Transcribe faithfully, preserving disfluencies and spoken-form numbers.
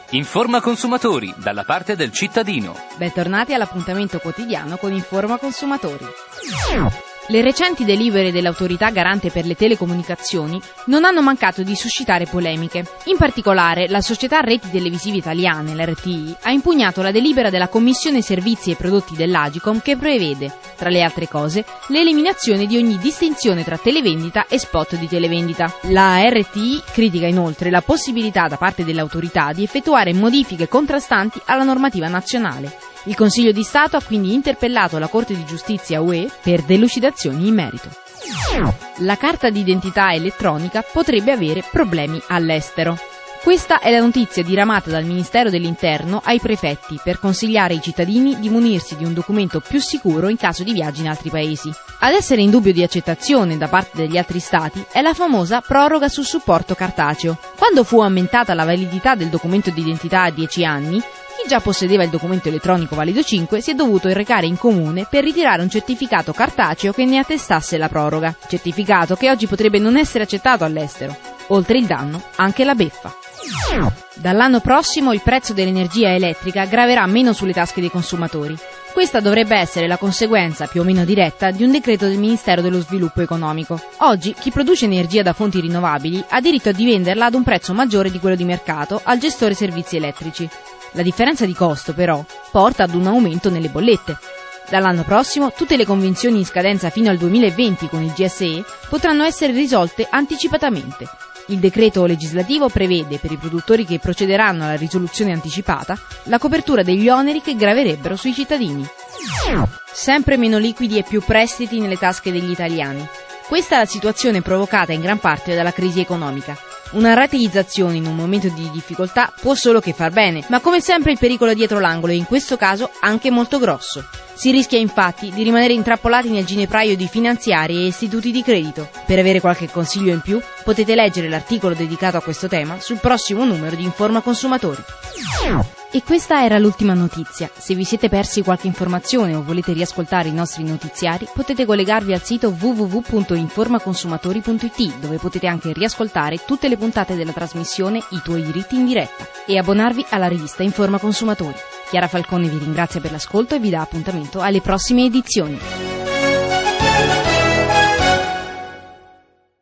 Informa Consumatori, dalla parte del cittadino. Bentornati all'appuntamento quotidiano con Informa Consumatori. Le recenti delibere dell'Autorità Garante per le Telecomunicazioni non hanno mancato di suscitare polemiche. In particolare, la società Reti Televisive Italiane, l'R T I, ha impugnato la delibera della Commissione Servizi e Prodotti dell'Agicom che prevede, tra le altre cose, l'eliminazione di ogni distinzione tra televendita e spot di televendita. La R T I critica inoltre la possibilità da parte dell'autorità di effettuare modifiche contrastanti alla normativa nazionale. Il Consiglio di Stato ha quindi interpellato la Corte di Giustizia U E per delucidazioni in merito. La carta d'identità elettronica potrebbe avere problemi all'estero. Questa è la notizia diramata dal Ministero dell'Interno ai prefetti per consigliare ai cittadini di munirsi di un documento più sicuro in caso di viaggi in altri paesi. Ad essere in dubbio di accettazione da parte degli altri stati è la famosa proroga sul supporto cartaceo. Quando fu aumentata la validità del documento d'identità a dieci anni, chi già possedeva il documento elettronico valido cinque si è dovuto recare in comune per ritirare un certificato cartaceo che ne attestasse la proroga, certificato che oggi potrebbe non essere accettato all'estero. Oltre il danno, anche la beffa. Dall'anno prossimo il prezzo dell'energia elettrica graverà meno sulle tasche dei consumatori. Questa dovrebbe essere la conseguenza più o meno diretta di un decreto del Ministero dello Sviluppo Economico. Oggi chi produce energia da fonti rinnovabili ha diritto di venderla ad un prezzo maggiore di quello di mercato al gestore servizi elettrici. La differenza di costo, però, porta ad un aumento nelle bollette. Dall'anno prossimo tutte le convenzioni in scadenza fino al duemilaventi con il G S E potranno essere risolte anticipatamente. Il decreto legislativo prevede, per i produttori che procederanno alla risoluzione anticipata, la copertura degli oneri che graverebbero sui cittadini. Sempre meno liquidi e più prestiti nelle tasche degli italiani. Questa è la situazione provocata in gran parte dalla crisi economica. Una rateizzazione in un momento di difficoltà può solo che far bene, ma come sempre il pericolo è dietro l'angolo e in questo caso anche molto grosso. Si rischia infatti di rimanere intrappolati nel ginepraio di finanziarie e istituti di credito. Per avere qualche consiglio in più potete leggere l'articolo dedicato a questo tema sul prossimo numero di Informa Consumatori. E questa era l'ultima notizia. Se vi siete persi qualche informazione o volete riascoltare i nostri notiziari, potete collegarvi al sito w w w punto informaconsumatori punto i t, dove potete anche riascoltare tutte le puntate della trasmissione I tuoi diritti in diretta e abbonarvi alla rivista Informa Consumatori. Chiara Falcone vi ringrazia per l'ascolto e vi dà appuntamento alle prossime edizioni.